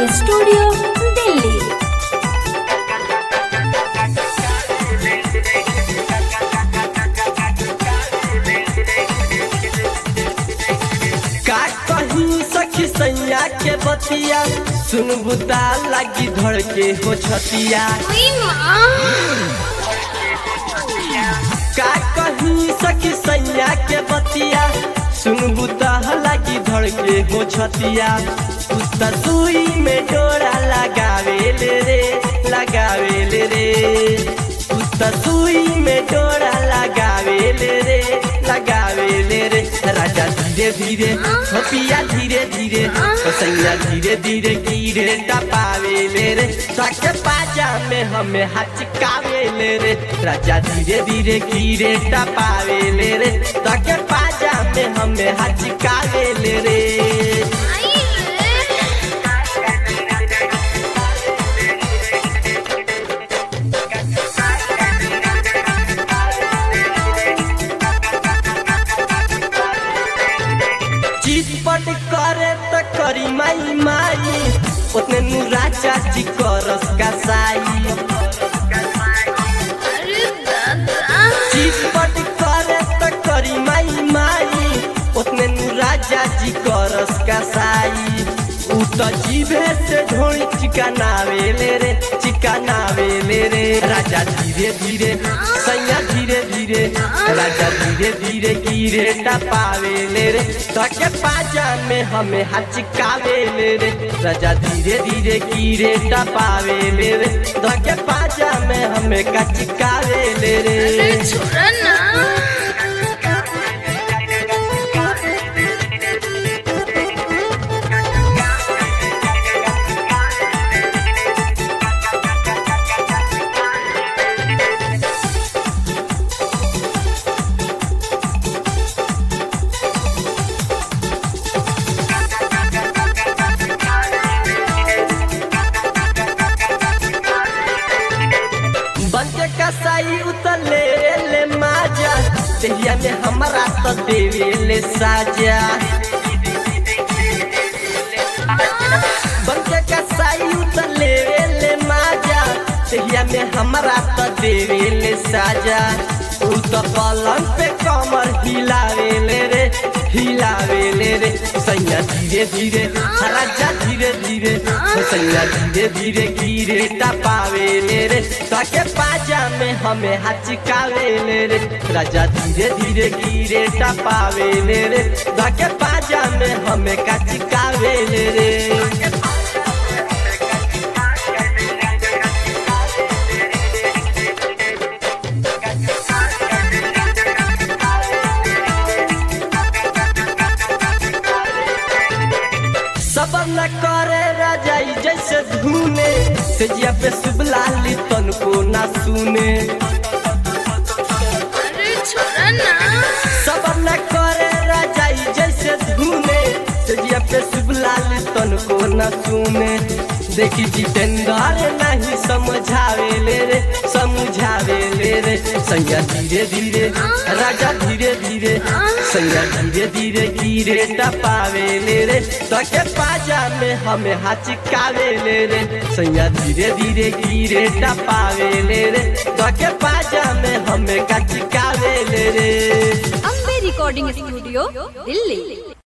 Recording studio Delhi. का कहीं सखी सैया के बतिया सुन बुता लगी धड़ के हो छतिया। का कहीं सखी सैया के बतिया सुन बुता लगी धड़ के हो छतिया। उता सुई में डोरा लगावे ले रे उता सुई में डोरा लगावे ले रे राजा धीरे धीरे पिया धीरे धीरे सैया धीरे धीरे कीरे टपावे ले रे ताके पाजा में हमें हचकावे ले रे राजा धीरे धीरे कीरे टपावे ले रे ताके पाजा में हमें हचकावे ले रे। चिटपट करे त करी माई माई उतने नुरा चाची करस का साई। चिटपट करे त करी माई माई उतने नुरा चाची करस का साई। उ त जीभे से ढोली चिकनावे ले रे राजा धीरे धीरे सैया धीरे धीरे राजा धीरे धीरे कीरे टपावे ले रे ताके पाजा में हमें हचकावे ले रे राजा धीरे धीरे कीरे टपावे ले रे ताके पाजा में हमें कचकावे ले रे। छोड़ा ना। बनके कसाई उतले ले माजा तेहिया में हमारा तो देवे ले साजा। बनके कसाई उतले ले माजा तेहिया में हमारा तो देवे ले साजा। उ तो पलंग पे कमर हिलावे ले रे सैया धीरे धीरे राजा धीरे धीरे सैया धीरे धीरे कीरे टपावे ले रे ताके पाजा में हमें हचकावे ले रे राजा धीरे धीरे कीरे टपावे ले रे ताके पाजा में हमें कचकावे ले रे। सबर न करे राजाई जैसे धुने तेजिया पे सुबलाली तन को ना सुने। छोड़ा ना। सबर न करे राजाई जैसे धुने तेजिया पे सुबलाली तन को ना सुने। देखी जितेंद्र नहीं समझावे ले रे सैया धीरे धीरे राजा धीरे धीरे सैया धीरे धीरे कीरे टपावे ले रे ताके पाजा में हमें हचकावे ले रे सैया धीरे धीरे कीरे टपावे ले रे ताके पाजा में हमें कचकावे ले रे। Ambe recording studio Delhi.